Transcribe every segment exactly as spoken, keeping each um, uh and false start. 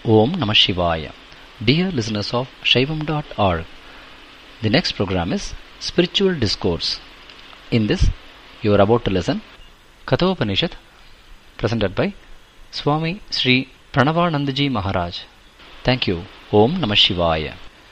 Om Namah Shivaya. Dear listeners of Shaivam dot org, the next program is Spiritual Discourse. In this, you are about to listen Kathopanishad, presented by Swami Sri Pranavanandaji Maharaj. Thank you. Om Namah Shivaya.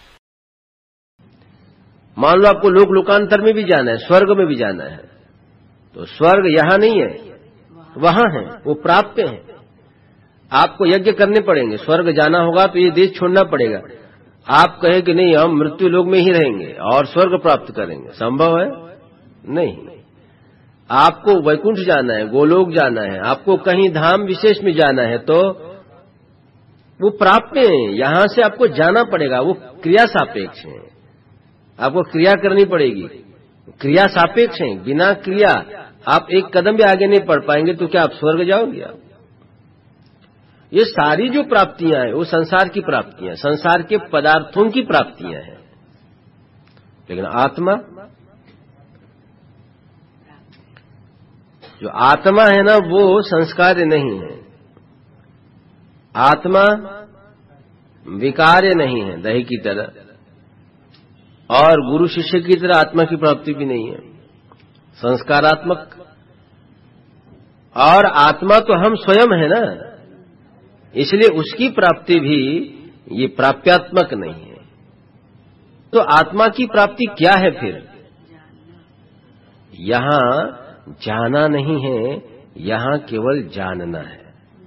मान लो आपको लोक लोकांतर में भी जाना है, स्वर्ग में भी जाना है, तो स्वर्ग यहां नहीं है, वहां है, वो प्राप्य है। आपको यज्ञ करने पड़ेंगे, स्वर्ग जाना होगा तो ये देश छोड़ना पड़ेगा। आप कहे कि नहीं हम मृत्यु लोक में ही रहेंगे और स्वर्ग प्राप्त करेंगे, संभव है? नहीं। आपको वैकुंठ जाना है, गोलोक जाना है, आपको कहीं धाम विशेष में जाना है, तो वो प्राप्य है, यहां से आपको जाना पड़ेगा। वो क्रिया सापेक्ष है, आपको क्रिया करनी पड़ेगी। क्रिया सापेक्ष है, बिना क्रिया आप एक कदम भी आगे नहीं बढ़ पाएंगे, तो क्या आप स्वर्ग जाओगे? आप ये सारी जो प्राप्तियां हैं वो संसार की प्राप्तियां, संसार के पदार्थों की प्राप्तियां हैं। लेकिन आत्मा, जो आत्मा है ना, वो संस्कार्य नहीं है। आत्मा विकार्य नहीं है दही की तरह, और गुरु शिष्य की तरह आत्मा की प्राप्ति भी नहीं है, संस्कारात्मक। और आत्मा तो हम स्वयं है ना, इसलिए उसकी प्राप्ति भी ये प्राप्यात्मक नहीं है। तो आत्मा की प्राप्ति क्या है फिर? यहां जाना नहीं है, यहां केवल जानना है।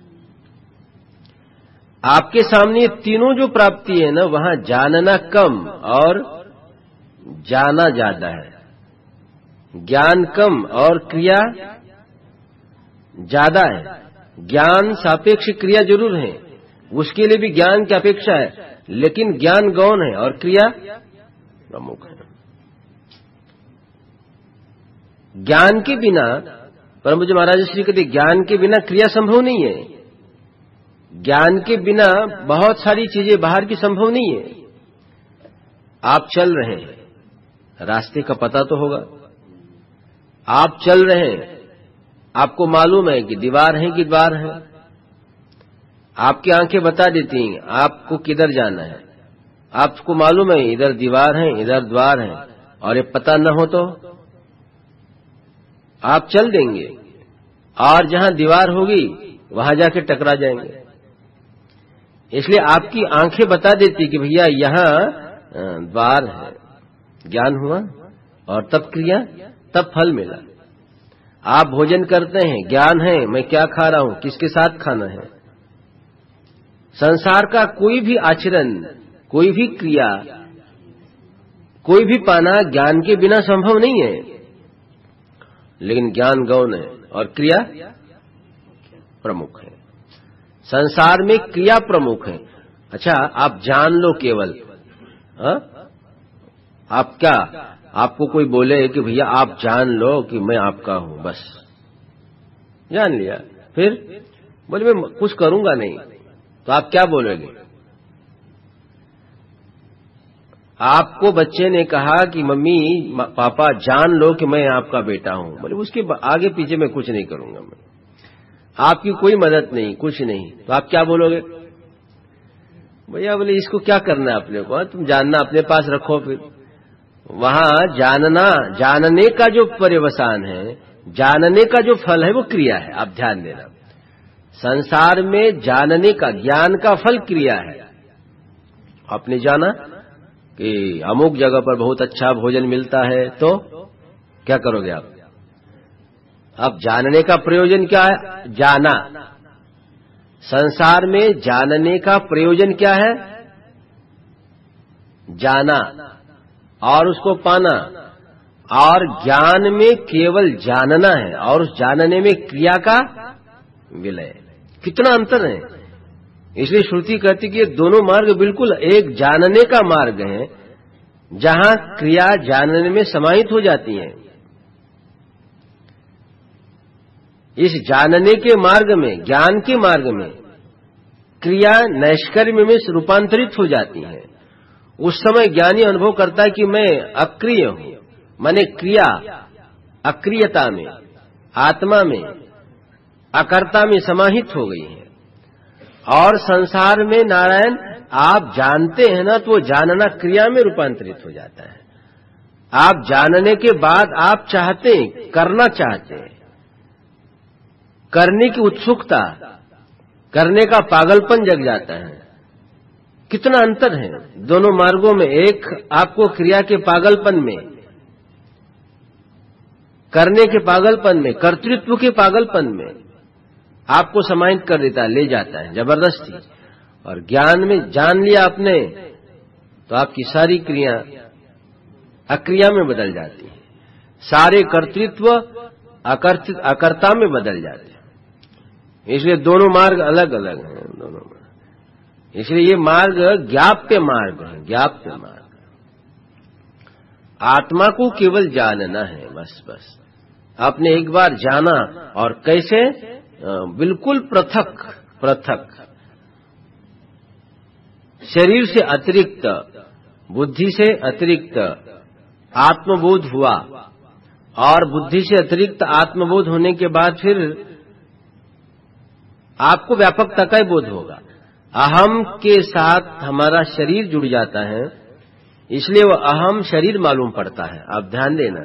आपके सामने तीनों जो प्राप्ति है ना, वहां जानना कम और जाना ज्यादा है। ज्ञान कम और क्रिया ज्यादा है। ज्ञान सापेक्ष क्रिया जरूर है, उसके लिए भी ज्ञान की अपेक्षा है, लेकिन ज्ञान गौण है और क्रिया प्रमुख है। ज्ञान के बिना, परम पूज्य महाराज श्री कहते ज्ञान के बिना क्रिया संभव नहीं है। ज्ञान के बिना बहुत सारी चीजें बाहर की संभव नहीं है। आप चल रहे हैं, रास्ते का पता तो होगा। आप चल रहे हैं, आपको मालूम है कि दीवार है कि द्वार है। आपकी आंखें बता देती हैं आपको किधर जाना है। आपको मालूम है इधर दीवार है, इधर द्वार है, और ये पता न हो तो आप चल देंगे, और जहां दीवार होगी वहां जाके टकरा जाएंगे। इसलिए आपकी आंखें बता देती कि भैया यहां द्वार है। ज्ञान हुआ और तब क्रिया, तब फल मिला। आप भोजन करते हैं, ज्ञान है मैं क्या खा रहा हूं, किसके साथ खाना है। संसार का कोई भी आचरण, कोई भी क्रिया, कोई भी पाना ज्ञान के बिना संभव नहीं है। लेकिन ज्ञान गौण है और क्रिया प्रमुख है। संसार में क्रिया प्रमुख है। अच्छा, आप जान लो केवल, हा? आप क्या, आपको कोई बोले कि भैया आप जान लो कि मैं आपका हूं, बस जान लिया, फिर बोले मैं कुछ करूंगा नहीं, तो आप क्या बोलोगे? आपको बच्चे ने कहा कि मम्मी पापा जान लो कि मैं आपका बेटा हूं, बोले उसके आगे पीछे मैं कुछ नहीं करूंगा, मैं आपकी कोई मदद नहीं, कुछ नहीं, तो आप क्या बोलोगे? भैया बोले इसको क्या करना है अपने को, तुम जानना अपने पास रखो। फिर वहां जानना, जानने का जो पर्यवसान है, जानने का जो फल है वो क्रिया है। आप ध्यान देना, संसार में जानने का, ज्ञान का फल क्रिया है। आपने जाना कि अमुक जगह पर बहुत अच्छा भोजन मिलता है, तो क्या करोगे आप? अब जानने का प्रयोजन क्या है? जाना। संसार में जानने का प्रयोजन क्या है? जाना और उसको पाना। और ज्ञान में केवल जानना है, और उस जानने में क्रिया का विलय। कितना अंतर है! इसलिए श्रुति कहती कि ये दोनों मार्ग बिल्कुल एक जानने का मार्ग है, जहां क्रिया जानने में समाहित हो जाती है। इस जानने के मार्ग में, ज्ञान के मार्ग में क्रिया नैष्कर्म्य में रूपांतरित हो जाती है। उस समय ज्ञानी अनुभव करता है कि मैं अक्रिय हूं, माने क्रिया अक्रियता में, आत्मा में, अकर्ता में समाहित हो गई है। और संसार में नारायण आप जानते हैं ना, तो वो जानना क्रिया में रूपांतरित हो जाता है। आप जानने के बाद आप चाहते हैं, करना चाहते हैं, करने की उत्सुकता, करने का पागलपन जग जाता है। कितना अंतर है दोनों मार्गों में। एक आपको क्रिया के पागलपन में, करने के पागलपन में, कर्तृत्व के पागलपन में आपको समाहित कर देता है, ले जाता है जबरदस्ती। और ज्ञान में जान लिया आपने तो आपकी सारी क्रिया अक्रिया में बदल जाती है, सारे कर्तृत्व अकर्तृ अकर्ता में बदल जाते हैं। इसलिए दोनों मार्ग अलग अलग हैं, दोनों मार्ग। इसलिए ये मार्ग ज्ञाप्य मार्ग है, ज्ञाप्य मार्ग। आत्मा को केवल जानना है, बस बस। आपने एक बार जाना, और कैसे? बिल्कुल पृथक पृथक, शरीर से अतिरिक्त, बुद्धि से अतिरिक्त आत्मबोध हुआ, और बुद्धि से अतिरिक्त आत्मबोध होने के बाद फिर आपको व्यापकता का ही बोध होगा। अहम के साथ हमारा शरीर जुड़ जाता है, इसलिए वो अहम शरीर मालूम पड़ता है। आप ध्यान देना,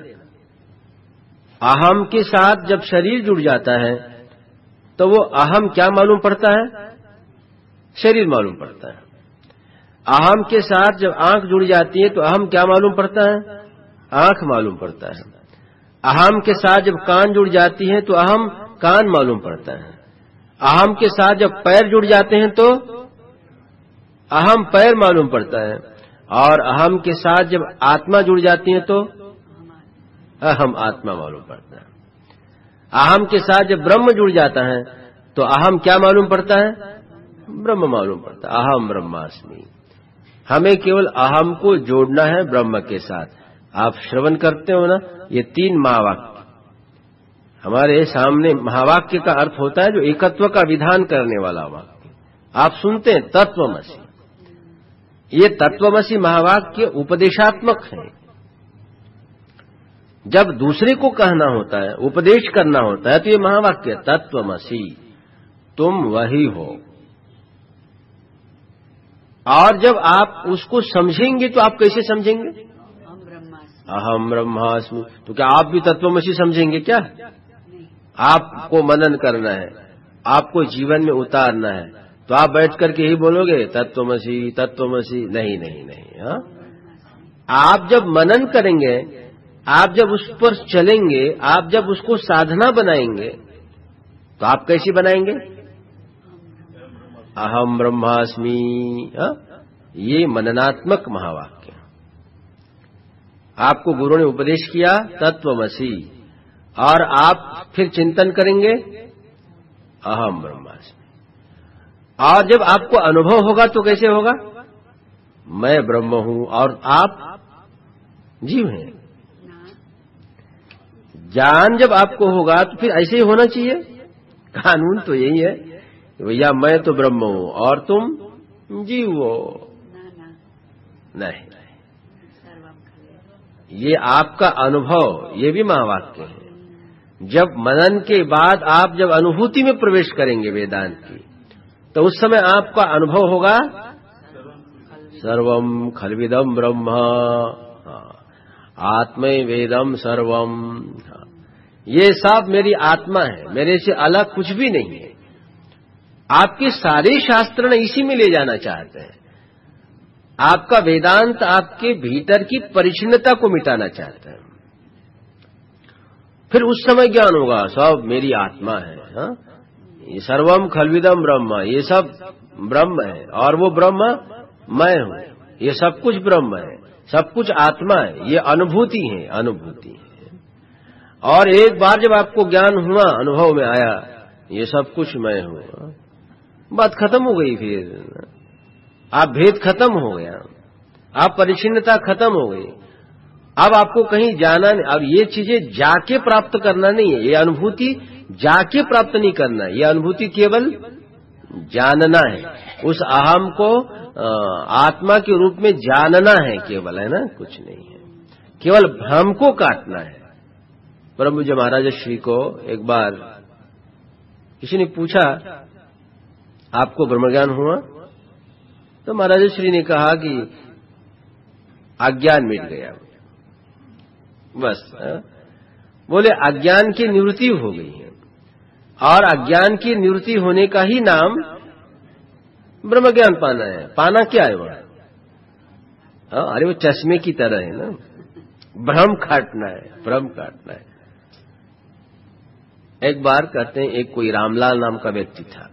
अहम के साथ जब शरीर जुड़ जाता है तो वो अहम क्या मालूम पड़ता है? शरीर मालूम पड़ता है। अहम के साथ जब आंख जुड़ जाती है तो अहम क्या मालूम पड़ता है? आंख मालूम पड़ता है। अहम के साथ जब कान जुड़ जाती है तो अहम कान मालूम पड़ता है। अहम के साथ जब पैर जुड़ जाते हैं तो अहम पैर मालूम पड़ता है। और अहम के साथ जब आत्मा जुड़ जाती है तो अहम आत्मा मालूम पड़ता है। अहम के साथ जब ब्रह्म जुड़ जाता है तो अहम क्या मालूम पड़ता है? ब्रह्म मालूम पड़ता है। अहम ब्रह्मास्मि। हमें केवल अहम को जोड़ना है ब्रह्म के साथ। आप श्रवण करते हो ना, ये तीन महावाक्य हमारे सामने। महावाक्य का अर्थ होता है जो एकत्व का विधान करने वाला वाक्य। आप सुनते हैं तत्वमसि, ये तत्वमसि महावाक्य उपदेशात्मक है। जब दूसरे को कहना होता है, उपदेश करना होता है, तो ये महावाक्य तत्वमसि, तुम वही हो। और जब आप उसको समझेंगे तो आप कैसे समझेंगे? अहम ब्रह्मास्मि। तो क्या आप भी तत्वमसि समझेंगे क्या? आपको मनन करना है, आपको जीवन में उतारना है, तो आप बैठ करके ही बोलोगे तत्वमसि तत्वमसि? नहीं नहीं नहीं। हाँ, आप जब मनन करेंगे, आप जब उस पर चलेंगे, आप जब उसको साधना बनाएंगे, तो आप कैसी बनाएंगे? अहम ब्रह्मास्मि। ये मननात्मक महावाक्य। आपको गुरु ने उपदेश किया तत्वमसि, और आप फिर चिंतन करेंगे अहम ब्रह्मास्मि। और जब आपको अनुभव होगा तो कैसे होगा? मैं ब्रह्म हूं और आप जीव हैं। ज्ञान जब आपको होगा तो फिर ऐसे ही होना चाहिए। कानून तो यही है, भैया मैं तो ब्रह्म हूं और तुम जीव हो। नहीं, ये आपका अनुभव, ये भी महावाक्य है। जब मनन के बाद आप जब अनुभूति में प्रवेश करेंगे वेदांत की, तो उस समय आपका अनुभव होगा सर्वम खल्विदम ब्रह्म, आत्मै वेदम सर्वम। ये सब मेरी आत्मा है, मेरे से अलग कुछ भी नहीं है। आपके सारे शास्त्र ने इसी में ले जाना चाहते हैं। आपका वेदांत आपके भीतर की परिच्छिन्नता को मिटाना चाहता है। फिर उस समय ज्ञान होगा सब मेरी आत्मा है। हा? ये सर्वम खल्विदम ब्रह्म, ये सब ब्रह्म है और वो ब्रह्म मैं हूं। ये सब कुछ ब्रह्म है, सब कुछ आत्मा है। ये अनुभूति है, अनुभूति है। और एक बार जब आपको ज्ञान हुआ, अनुभव में आया ये सब कुछ मैं हूं, बात खत्म हो गई। फिर आप भेद खत्म हो गया, आप परिच्छिन्नता खत्म हो गई। अब आपको कहीं जाना नहीं। अब ये चीजें जाके प्राप्त करना नहीं है, ये अनुभूति जाके प्राप्त नहीं करना है। ये अनुभूति केवल जानना है, उस अहम को आत्मा के रूप में जानना है केवल, है ना, कुछ नहीं है। केवल भ्रम को काटना है। परम जी महाराज श्री को एक बार किसी ने पूछा आपको ब्रह्मज्ञान हुआ? तो महाराज श्री ने कहा कि अज्ञान मिट गया। बस बोले अज्ञान की निवृत्ति हो गई है, और अज्ञान की निवृत्ति होने का ही नाम ब्रह्मज्ञान पाना है। पाना क्या है वह? अरे वो चश्मे की तरह है ना, भ्रम काटना है, भ्रम काटना है। एक बार कहते हैं एक कोई रामलाल नाम का व्यक्ति था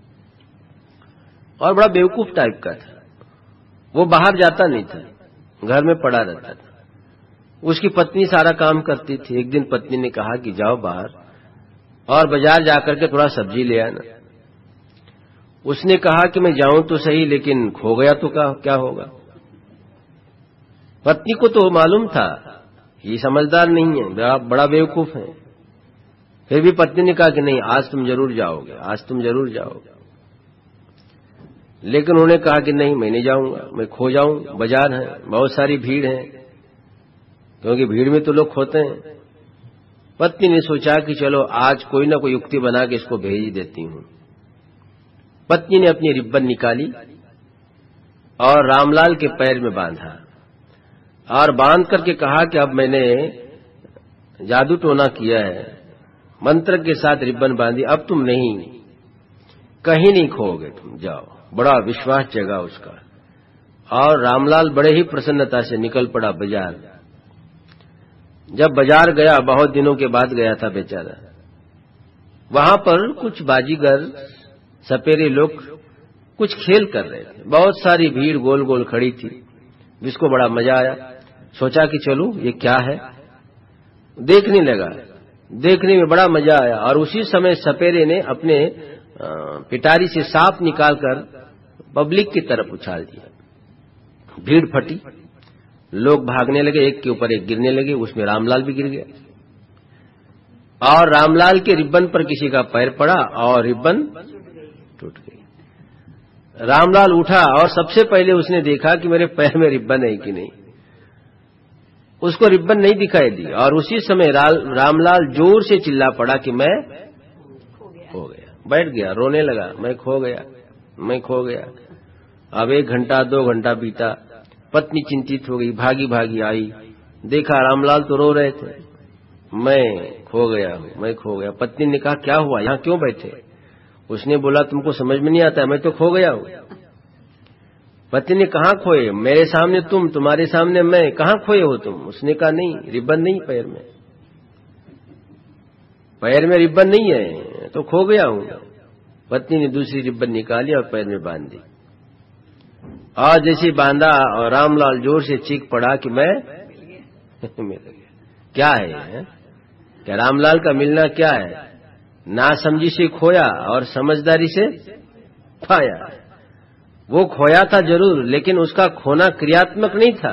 और बड़ा बेवकूफ टाइप का था। वो बाहर जाता नहीं था, घर में पड़ा रहता था। उसकी पत्नी सारा काम करती थी। एक दिन पत्नी ने कहा कि जाओ बाहर और बाजार जाकर के थोड़ा सब्जी ले आना। उसने कहा कि मैं जाऊं तो सही, लेकिन खो गया तो क्या होगा? पत्नी को तो मालूम था ये समझदार नहीं है, बड़ा, बड़ा बेवकूफ है। फिर भी पत्नी ने कहा कि नहीं, आज तुम जरूर जाओगे, आज तुम जरूर जाओगे। लेकिन उन्होंने कहा कि नहीं, मैं नहीं जाऊंगा, मैं खो जाऊं, बाजार है, बहुत सारी भीड़ है, क्योंकि भीड़ में तो लोग खोते हैं। पत्नी ने सोचा कि चलो आज कोई ना कोई युक्ति बना के इसको भेज ही देती हूं। पत्नी ने अपनी रिब्बन निकाली और रामलाल के पैर में बांधा, और बांध करके कहा कि अब मैंने जादू टोना किया है, मंत्र के साथ रिब्बन बांधी, अब तुम नहीं, कहीं नहीं खोओगे, तुम जाओ। बड़ा विश्वास जगा उसका, और रामलाल बड़े ही प्रसन्नता से निकल पड़ा बाजार। जब बाजार गया, बहुत दिनों के बाद गया था बेचारा, वहां पर कुछ बाजीगर सपेरे लोग कुछ खेल कर रहे थे। बहुत सारी भीड़ गोल गोल खड़ी थी, जिसको बड़ा मजा आया। सोचा कि चलो ये क्या है, देखने लगा। देखने में बड़ा मजा आया, और उसी समय सपेरे ने अपने पिटारी से सांप निकालकर पब्लिक की तरफ उछाल दिया। भीड़ फटी, लोग भागने लगे, एक के ऊपर एक गिरने लगे। उसमें रामलाल भी गिर गया, और रामलाल के रिब्बन पर किसी का पैर पड़ा और रिब्बन टूट गई। रामलाल उठा और सबसे पहले उसने देखा कि मेरे पैर में रिब्बन है कि नहीं। उसको रिब्बन नहीं दिखाई दी, और उसी समय रामलाल जोर से चिल्ला पड़ा कि मैं खो गया। बैठ गया, रोने लगा, मैं खो गया, मैं खो गया। अब एक घंटा दो घंटा बीता। पत्नी चिंतित हो गई, भागी भागी आई, देखा रामलाल तो रो रहे थे, मैं खो गया हूं, मैं खो गया। पत्नी ने कहा क्या हुआ, यहां क्यों बैठे? उसने बोला तुमको समझ में नहीं आता, मैं तो खो गया हूं। पत्नी ने कहा खोए? मेरे सामने तुम, तुम्हारे सामने मैं, कहां खोए हो तुम? उसने कहा नहीं, रिब्बन नहीं पैर में, पैर में रिब्बन नहीं है, तो खो गया हूं। पत्नी ने दूसरी रिब्बन निकाली और पैर में बांध दी, और जैसे बांधा और रामलाल जोर से चीख पड़ा कि मैं मिल गया। क्या है ये? क्या रामलाल का मिलना क्या है? नासमझी से खोया और समझदारी से पाया। वो खोया था जरूर, लेकिन उसका खोना क्रियात्मक नहीं था,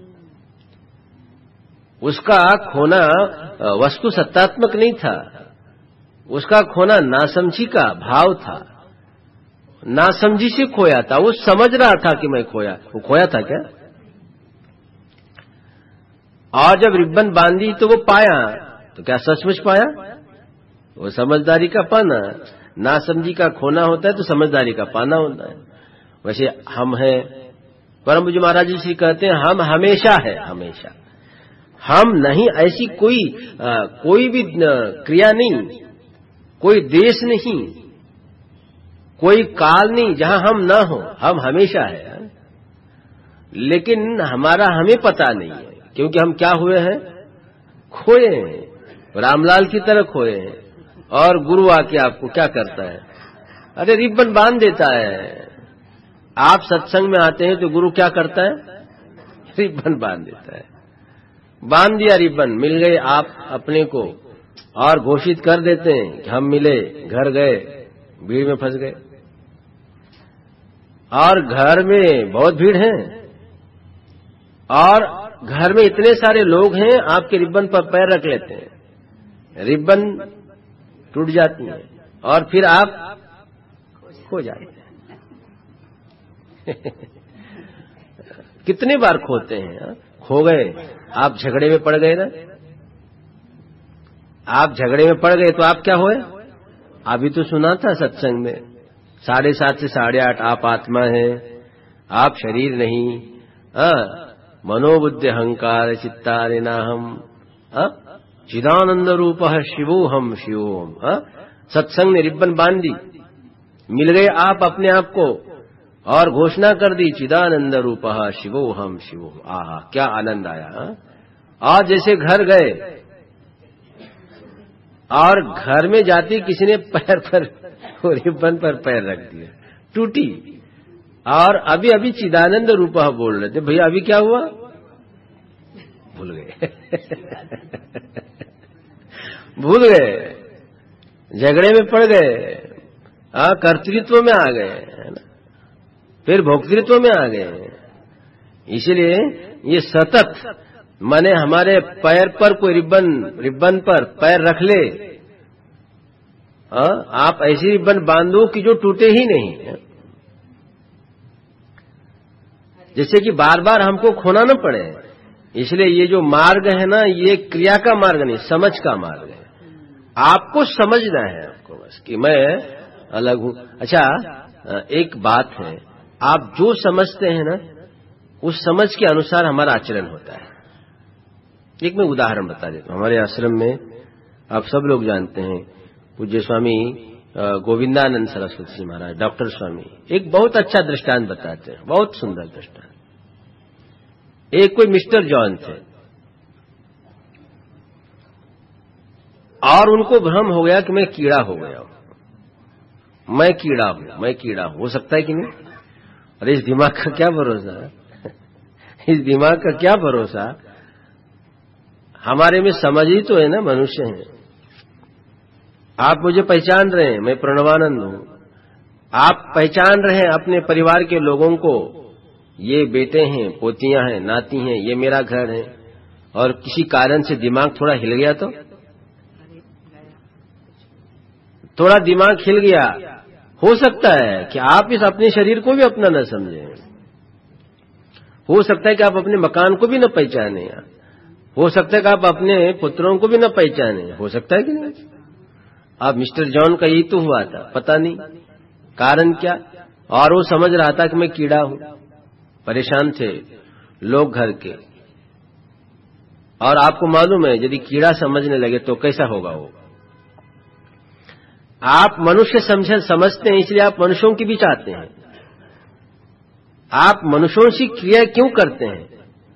उसका खोना वस्तु सत्तात्मक नहीं था, उसका खोना नासमझी का भाव था। नासमझी से खोया था, वो समझ रहा था कि मैं खोया। वो खोया था क्या? और जब रिब्बन बांधी तो वो पाया, तो क्या सचमुच पाया? वो समझदारी का पाना। नासमझी का खोना होता है तो समझदारी का पाना होता है। वैसे हम हैं, परम पूज्य महाराज जी कहते हैं हम हमेशा है, हमेशा हम नहीं। ऐसी कोई आ, कोई भी क्रिया नहीं, कोई देश नहीं, कोई काल नहीं जहां हम ना हो, हम हमेशा है। लेकिन हमारा हमें पता नहीं है, क्योंकि हम क्या हुए हैं? खोए हैं, रामलाल की तरह खोए हैं। और गुरु आके आपको क्या करता है? अरे रिब्बन बांध देता है। आप सत्संग में आते हैं तो गुरु क्या करता है? रिब्बन बांध देता है। बांध दिया रिब्बन, मिल गए आप अपने को, और घोषित कर देते हैं कि हम मिले, घर गए, भीड़ में फंस गए। और घर में बहुत भीड़ है, और घर में इतने सारे लोग हैं, आपके रिब्बन पर पैर रख लेते हैं, रिब्बन टूट जाती है, और फिर आप खो जाते हैं। कितने बार खोते हैं? खो गए, आप झगड़े में पड़ गए ना, आप झगड़े में पड़ गए तो आप क्या हुए? अभी तो सुना था सत्संग में, साढ़े सात से साढ़े आठ आप आत्मा है, आप शरीर नहीं। मनोबुद्धि अहंकार चित्तारे नाहम चिदानंद रूप शिवोहम शिवोहम। सत्संग ने रिब्बन बांध दी, मिल गए आप अपने आप को और घोषणा कर दी चिदानंद रूप शिवोहम शिवोहम। आहा क्या आनंद आया। हा? और जैसे घर गए और घर में जाती किसी ने पैर पर रिब्बन पर पैर रख दिया, टूटी, और अभी अभी चिदानंद रूप बोल रहे थे, भैया अभी क्या हुआ, भूल गए भूल गए, झगड़े में पड़ गए, आ कर्तृत्व में आ गए, है ना, फिर भोक्तृत्व में आ गए। इसलिए ये सतत माने हमारे पैर पर कोई रिब्बन रिब्बन पर पैर रख ले, आ, आप ऐसी रिब्बन बांधो कि जो टूटे ही नहीं, जैसे कि बार बार हमको खोना न पड़े। इसलिए ये जो मार्ग है ना, ये क्रिया का मार्ग नहीं, समझ का मार्ग है। आपको समझना है आपको बस कि मैं अलग हूं। अच्छा, एक बात है, आप जो समझते हैं ना उस समझ के अनुसार हमारा आचरण होता है। एक मैं उदाहरण बता देता हूं। हमारे आश्रम में आप सब लोग जानते हैं पूज्य स्वामी गोविंदानंद सरस्वती जी महाराज, डॉक्टर स्वामी, एक बहुत अच्छा दृष्टांत बताते हैं, बहुत सुंदर दृष्टांत। एक कोई मिस्टर जॉन थे और उनको भ्रम हो गया कि मैं कीड़ा हो गया हूं, मैं कीड़ा हूं, मैं कीड़ा हूं। हो सकता है कि नहीं? अरे इस दिमाग का क्या भरोसा है इस दिमाग का क्या भरोसा। हमारे में समझ ही तो है ना, मनुष्य हैं। आप मुझे पहचान रहे हैं, मैं प्रणवानंद हूं। आप पहचान रहे हैं अपने परिवार के लोगों को, ये बेटे हैं, पोतियां हैं, नाती हैं, ये मेरा घर है, और किसी कारण से दिमाग थोड़ा हिल गया तो थोड़ा दिमाग हिल गया, हो सकता है कि आप इस अपने शरीर को भी अपना न समझें, हो सकता है कि आप अपने मकान को भी न पहचाने, हो सकता है कि आप अपने पुत्रों को भी न पहचाने, हो सकता है कि नहीं। अब मिस्टर जॉन का यही तो हुआ था, पता नहीं कारण क्या, और वो समझ रहा था कि मैं कीड़ा हूं। परेशान थे लोग घर के, और आपको मालूम है यदि कीड़ा समझने लगे तो कैसा होगा वो। आप मनुष्य समझ समझते हैं, इसलिए आप मनुष्यों के बीच आते हैं। आप मनुष्यों से क्रिया क्यों करते हैं?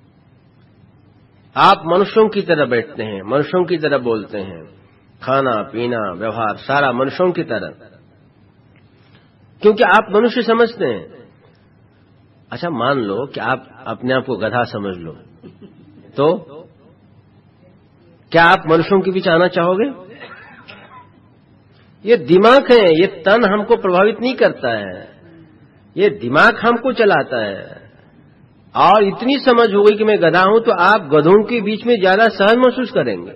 आप मनुष्यों की तरह बैठते हैं, मनुष्यों की तरह बोलते हैं, खाना पीना व्यवहार सारा मनुष्यों की तरह, क्योंकि आप मनुष्य समझते हैं। अच्छा, मान लो कि आप अपने आप को गधा समझ लो, तो क्या आप मनुष्यों के बीच आना चाहोगे? ये दिमाग है, ये तन हमको प्रभावित नहीं करता है, ये दिमाग हमको चलाता है। और इतनी समझ हो गई कि मैं गधा हूं, तो आप गधों के बीच में ज्यादा सहज महसूस करेंगे।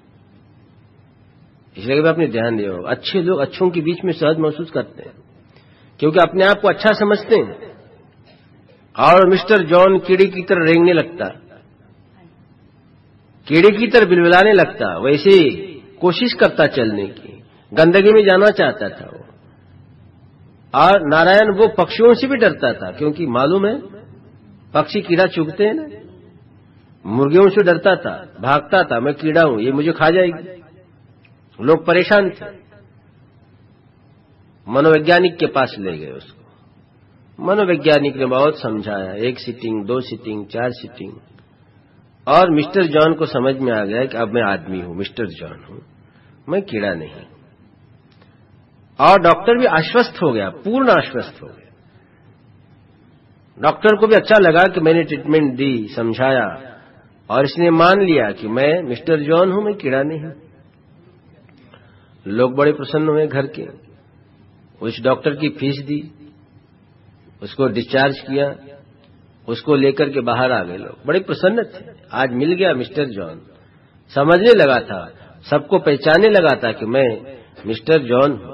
इसलिए भी आपने ध्यान दिया होगा, अच्छे लोग अच्छों के बीच में सहज महसूस करते हैं, क्योंकि अपने आप को अच्छा समझते हैं। और मिस्टर जॉन कीड़े की तरह रेंगने लगता, कीड़े की तरह बिलबिलाने लगता, वैसे कोशिश करता चलने की, गंदगी में जाना चाहता था वो। और नारायण वो पक्षियों से भी डरता था, क्योंकि मालूम है पक्षी कीड़ा चुगते हैं ना, मुर्गियों से डरता था, भागता था, मैं कीड़ा हूं, ये मुझे खा जाएगी। लोग परेशान थे, मनोवैज्ञानिक के पास ले गए उसको। मनोवैज्ञानिक ने बहुत समझाया, एक सीटिंग, दो सीटिंग, चार सीटिंग, और मिस्टर जॉन को समझ में आ गया कि अब मैं आदमी हूं, मिस्टर जॉन हूं, मैं कीड़ा नहीं। और डॉक्टर भी आश्वस्त हो गया, पूर्ण आश्वस्त हो गया। डॉक्टर को भी अच्छा लगा कि मैंने ट्रीटमेंट दी, समझाया, और इसने मान लिया कि मैं मिस्टर जॉन हूं, मैं कीड़ा नहीं। लोग बड़े प्रसन्न हुए घर के, उस डॉक्टर की फीस दी, उसको डिस्चार्ज किया, उसको लेकर के बाहर आ गए लोग, बड़े प्रसन्न थे। आज मिल गया मिस्टर जॉन, समझने लगा था, सबको पहचानने लगा था कि मैं मिस्टर जॉन हूं।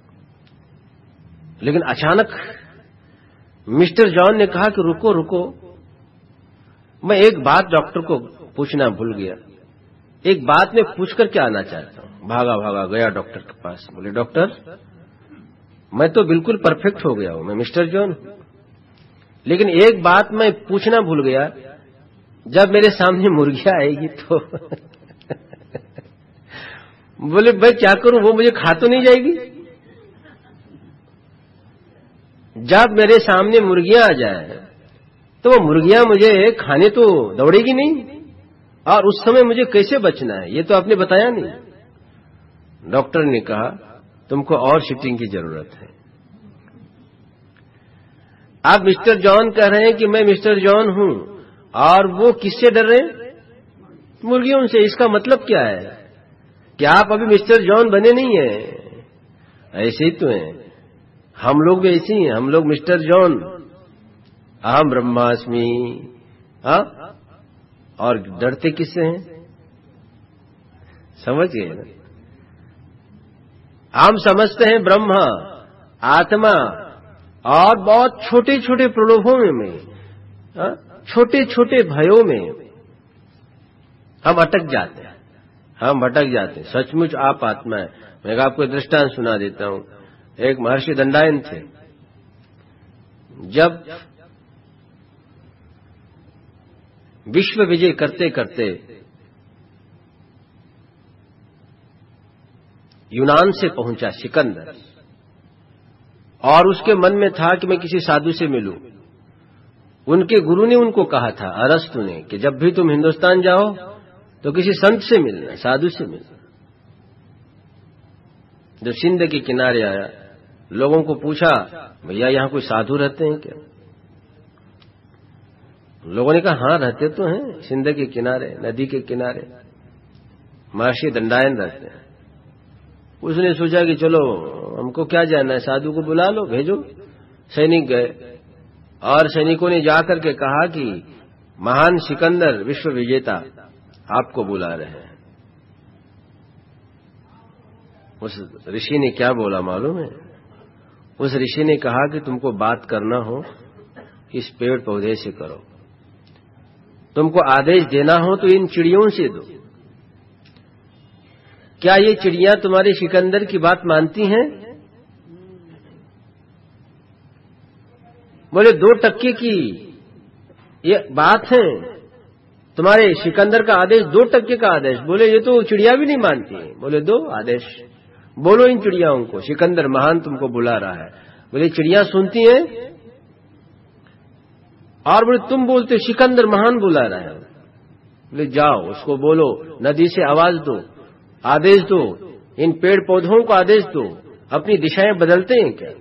लेकिन अचानक मिस्टर जॉन ने कहा कि रुको रुको, मैं एक बात डॉक्टर को पूछना भूल गया, एक बात मैं पूछ कर के आना चाहता हूं। भागा भागा गया डॉक्टर के पास, बोले डॉक्टर मैं तो बिल्कुल परफेक्ट हो गया हूं, मैं मिस्टर जॉन हूं। लेकिन एक बात मैं पूछना भूल गया, जब मेरे सामने मुर्गियां आएगी तो बोले भाई क्या करूं, वो मुझे खा तो नहीं जाएगी? जब मेरे सामने मुर्गियां आ जाए तो वो मुर्गियां मुझे खाने तो दौड़ेगी नहीं, और उस समय मुझे कैसे बचना है ये तो आपने बताया नहीं। डॉक्टर ने कहा तुमको और सीटिंग की जरूरत है। आप मिस्टर जॉन कह रहे हैं कि मैं मिस्टर जॉन हूं, और वो किससे डर रहे हैं? मुर्गियों से। इसका मतलब क्या है कि आप अभी मिस्टर जॉन बने नहीं हैं। ऐसे ही तो हैं, हम लोग भी ऐसे ही हैं। हम लोग मिस्टर जॉन, अहम ब्रह्मास्मि, हाँ, और डरते किससे हैं? समझ गए ना? हम समझते हैं ब्रह्मा, आत्मा, और बहुत छोटे छोटे प्रलोभों में, छोटे छोटे भयों में हम अटक जाते हैं, हम भटक जाते हैं। सचमुच आप आत्मा है। मैं आपको दृष्टांत सुना देता हूं। एक महर्षि दंडायन थे। जब विश्व विजय करते करते यूनान से पहुंचा सिकंदर, और उसके मन में था कि मैं किसी साधु से मिलूं। उनके गुरु ने उनको कहा था, अरस्तु ने, कि जब भी तुम हिंदुस्तान जाओ तो किसी संत से मिलना, साधु से मिलना। जब सिंध के किनारे आया, लोगों को पूछा, भैया यहां कोई साधु रहते हैं क्या? लोगों ने कहा हां रहते तो हैं, सिंध के किनारे, नदी के किनारे महर्षि दंडायन रहते हैं। उसने सोचा कि चलो हमको क्या जानना है, साधु को बुला लो, भेजो। सैनिक गए, और सैनिकों ने जाकर के कहा कि महान सिकंदर विश्व विजेता आपको बुला रहे हैं। उस ऋषि ने क्या बोला मालूम है? उस ऋषि ने कहा कि तुमको बात करना हो इस पेड़ पौधे से करो, तुमको आदेश देना हो तो इन चिड़ियों से दो। क्या ये चिड़ियां तुम्हारे सिकंदर की बात मानती हैं? बोले दो टक्के की ये बात है, तुम्हारे सिकंदर का आदेश दो टक्के का आदेश। बोले ये तो चिड़िया भी नहीं मानती है। बोले दो आदेश, बोलो इन चिड़ियाओं को, सिकंदर महान तुमको बुला रहा है। बोले चिड़िया सुनती हैं, और बोले तुम बोलते सिकंदर महान बुला रहा है। बोले जाओ उसको बोलो, नदी से आवाज दो, आदेश दो, इन पेड़ पौधों को आदेश दो, अपनी दिशाएं बदलते हैं क्या?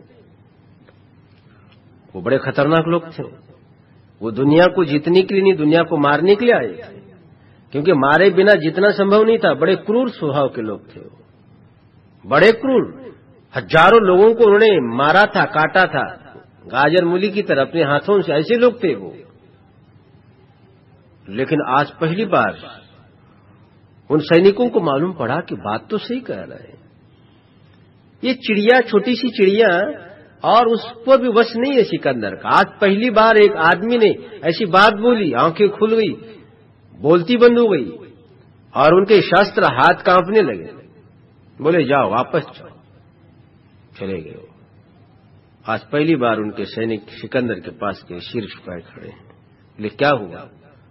वो बड़े खतरनाक लोग थे। वो दुनिया को जीतने के लिए नहीं, दुनिया को मारने के लिए आए थे, क्योंकि मारे बिना जीतना संभव नहीं था। बड़े क्रूर स्वभाव के लोग थे वो, बड़े क्रूर। हजारों लोगों को उन्होंने मारा था, काटा था, गाजर मूली की तरह अपने हाथों से। ऐसे लोग थे वो। लेकिन आज पहली बार उन सैनिकों को मालूम पड़ा कि बात तो सही कह रहे हैं। ये चिड़िया, छोटी सी चिड़िया, और उस पर भी वश नहीं है सिकंदर का। आज पहली बार एक आदमी ने ऐसी बात बोली, आंखें खुल गई, बोलती बंद हो गई, और उनके शस्त्र हाथ कांपने लगे। बोले जाओ वापस जाओ, चले गए। आज पहली बार उनके सैनिक सिकंदर के पास के सिर झुकाए खड़े हैं। बोले क्या हुआ?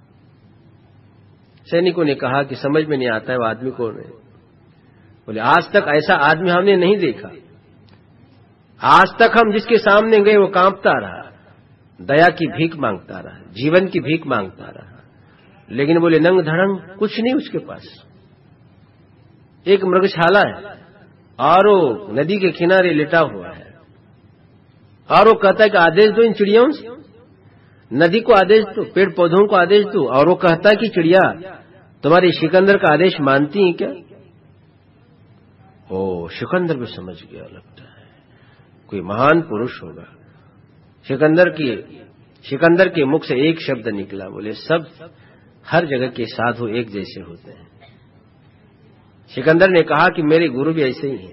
सैनिकों ने कहा कि समझ में नहीं आता है वो आदमी कौन है। बोले आज तक ऐसा आदमी हमने नहीं देखा। आज तक हम जिसके सामने गए वो कांपता रहा, दया की भीख मांगता रहा, जीवन की भीख मांगता रहा। लेकिन बोले नंग धड़ंग कुछ नहीं उसके पास। एक मृगशाला है, और वो नदी के किनारे लेटा हुआ है, और वो कहता है कि आदेश दो इन चिड़ियों से, नदी को आदेश दो, पेड़ पौधों को आदेश दो। और वो कहता है कि चिड़िया तुम्हारे सिकंदर का आदेश मानती हैं क्या? ओ सिकंदर भी समझ गया, लगता है कोई महान पुरुष होगा। सिकंदर की सिकंदर के मुख से एक शब्द निकला। बोले सब हर जगह के साधु एक जैसे होते हैं। सिकंदर ने कहा कि मेरे गुरु भी ऐसे ही हैं।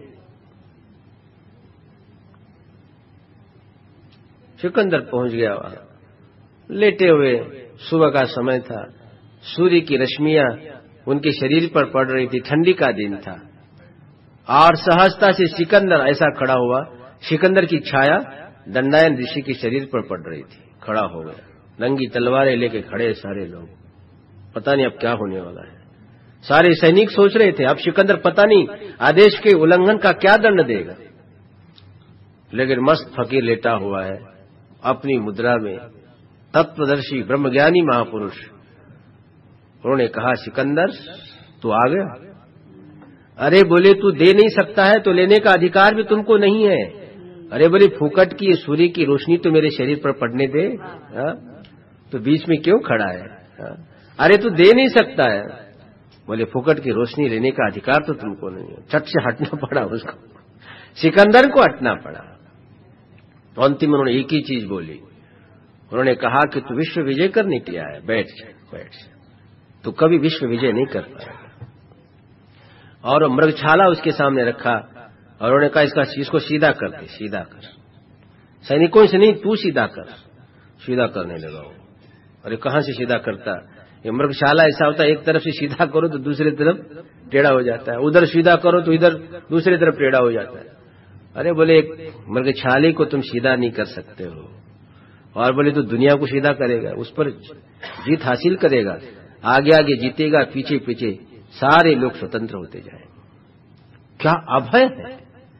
सिकंदर पहुंच गया वहां, लेटे हुए, सुबह का समय था, सूर्य की रश्मियां उनके शरीर पर पड़ रही थी, ठंडी का दिन था, और सहजता से सिकंदर ऐसा खड़ा हुआ सिकंदर की छाया दंडायन ऋषि के शरीर पर पड़ रही थी। खड़ा हो गया, नंगी तलवारें लेके खड़े सारे लोग, पता नहीं अब क्या होने वाला है। सारे सैनिक सोच रहे थे अब सिकंदर पता नहीं आदेश के उल्लंघन का क्या दंड देगा, लेकिन मस्त फकीर लेटा हुआ है अपनी मुद्रा में, तत्वदर्शी ब्रह्मज्ञानी महापुरुष। उन्होंने कहा, सिकंदर तू आ गया? अरे बोले, तू दे नहीं सकता है तो लेने का अधिकार भी तुमको नहीं है। अरे बोले, फूकट की सूर्य की रोशनी तो मेरे शरीर पर पड़ने दे, हा? तो बीच में क्यों खड़ा है? हा? अरे तू दे नहीं सकता है। बोले, फूकट की रोशनी लेने का अधिकार तो तुमको नहीं है। छट से हटना पड़ा उसको, सिकंदर को हटना पड़ा। तो अंतिम उन्होंने एक ही चीज बोली, उन्होंने कहा कि तू विश्व विजय करने के लिए आया, बैठ जा, बैठ जा, तू कभी विश्व विजय नहीं कर पाएगा। और मृगछाला उसके सामने रखा और उन्होंने कहा, इसका इसको सीधा कर दे, सीधा कर। सैनिकों से नहीं, तू सीधा कर। सीधा करने लगा वो। अरे कहां से सीधा करता? ये मृगशाला ऐसा होता है, एक तरफ से सीधा करो तो दूसरी तरफ टेढ़ा हो जाता है, उधर सीधा करो तो इधर दूसरी तरफ टेढ़ा हो जाता है। अरे बोले, एक मृगछाले को तुम सीधा नहीं कर सकते हो, और बोले तो दुनिया को सीधा करेगा, उस पर जीत हासिल करेगा, आगे आगे जीतेगा, पीछे पीछे सारे लोग स्वतंत्र होते जाएंगे। क्या अभय है,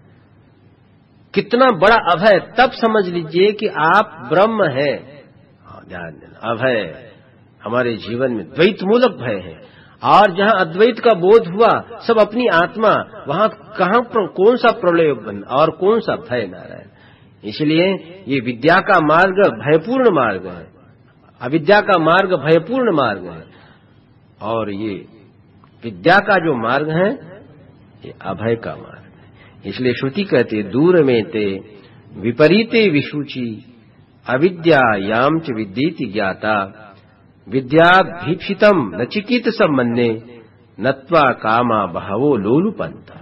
कितना बड़ा अभय। तब समझ लीजिए कि आप ब्रह्म है। ध्यान देना, अभय हमारे जीवन में द्वैत मूलक भय है, और जहां अद्वैत का बोध हुआ सब अपनी आत्मा, वहां कहां कौन सा प्रलय बन और कौन सा भय नारायण। इसलिए ये विद्या का मार्ग भयपूर्ण मार्ग है, अविद्या का मार्ग भयपूर्ण मार्ग है, और ये विद्या का जो मार्ग है ये अभय का मार्ग है। इसलिए श्रुति कहते, दूर में ते विपरीते विशुचि अविद्या याम च विद्येति ज्ञाता विद्या भीप्सितम नचिकित सम्मन्ने नत्वा कामा बहवो लोलुपंता।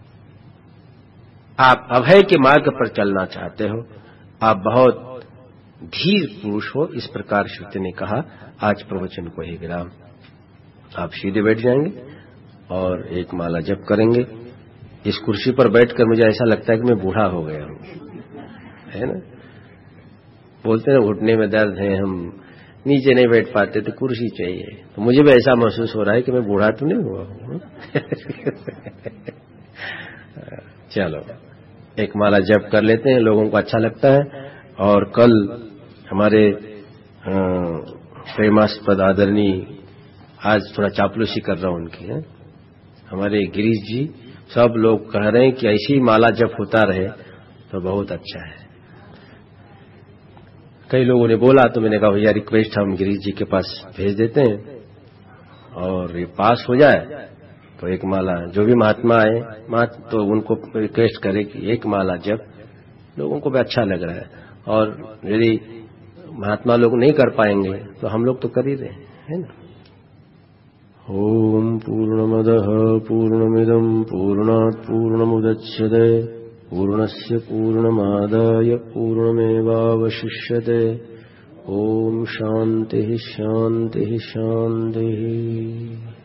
आप अभय के मार्ग पर चलना चाहते हो, आप बहुत धीर पुरुष हो, इस प्रकार श्रुति ने कहा। आज प्रवचन को ही विराम। आप सीधे बैठ जाएंगे और एक माला जप करेंगे। इस कुर्सी पर बैठकर मुझे ऐसा लगता है कि मैं बूढ़ा हो गया हूं, है ना। बोलते हैं घुटने में दर्द है, हम नीचे नहीं बैठ पाते तो कुर्सी चाहिए। तो मुझे भी ऐसा महसूस हो रहा है कि मैं बूढ़ा तो नहीं हुआ हूं। चलो एक माला जप कर लेते हैं, लोगों को अच्छा लगता है। और कल हमारे प्रेमास्पद आदरणीय, आज थोड़ा चापलूसी कर रहा हूं उनकी, है हमारे गिरीश जी, सब लोग कह रहे हैं कि ऐसी माला जप होता रहे तो बहुत अच्छा है। कई लोगों ने बोला तो मैंने कहा भैया रिक्वेस्ट हम गिरीश जी के पास भेज देते हैं, और ये पास हो जाए तो एक माला जो भी महात्मा आए महात तो उनको रिक्वेस्ट करे कि एक माला जप, लोगों को भी अच्छा लग रहा है। और यदि महात्मा लोग नहीं कर पाएंगे तो हम लोग तो कर ही रहे हैं, है ना। ओम पूर्णमदः पूर्णमिदं पूर्णात् पूर्णमुदच्यते पूर्णस्य पूर्णमादाय पूर्णमेवावशिष्यते। ओम शांति शांति शांति।